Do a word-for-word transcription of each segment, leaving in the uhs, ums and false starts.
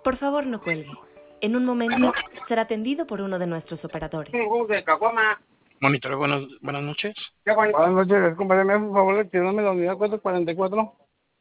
Por favor, no cuelgue. En un momento será atendido por uno de nuestros operadores. Monitor, buenas, buenas noches. Buenas noches, compañero, por favor, retirarme la unidad cuatro cuarenta y cuatro.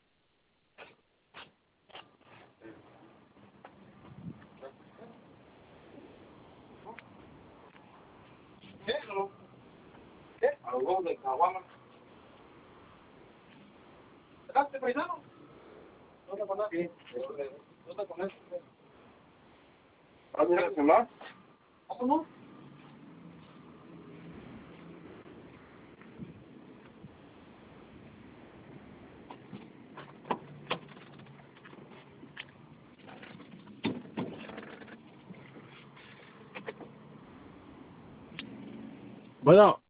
Bueno.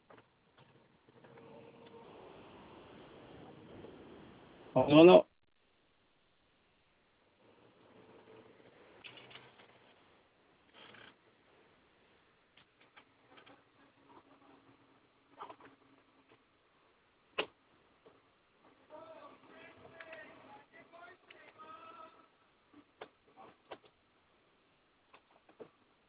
No, no.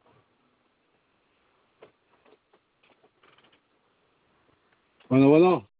Bueno, bueno.